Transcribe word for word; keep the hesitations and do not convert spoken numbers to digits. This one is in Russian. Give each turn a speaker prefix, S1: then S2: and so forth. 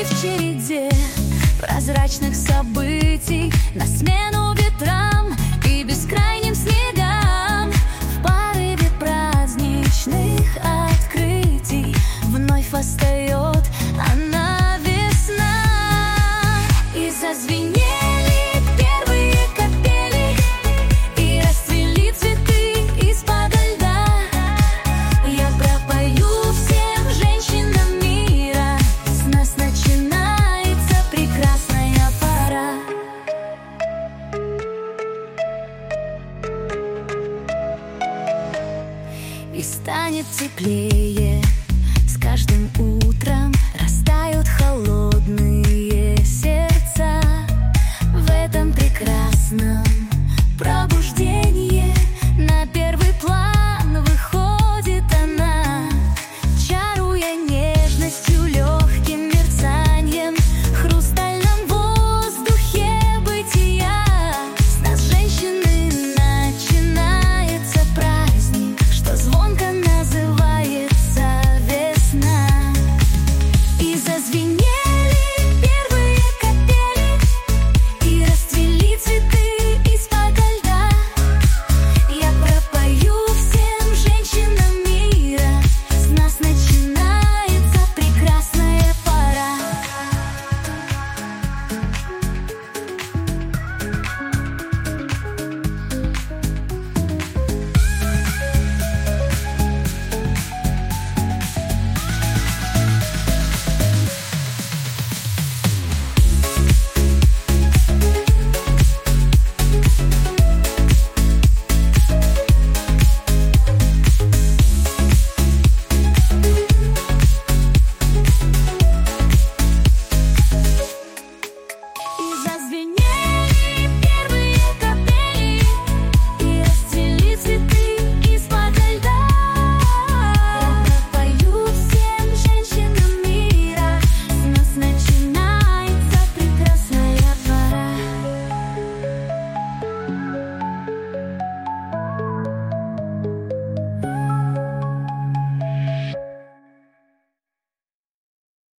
S1: И в череде прозрачных событий на смену ветрам и бескрайним снегам, в порыве праздничных открытий вновь восстает она, весна. И зазвенели первые капели, и расцвели цветы из-подо льда. Я пропою всем женщинам мира, с нас начинается прекрасная пора. И станет теплее с каждым утром,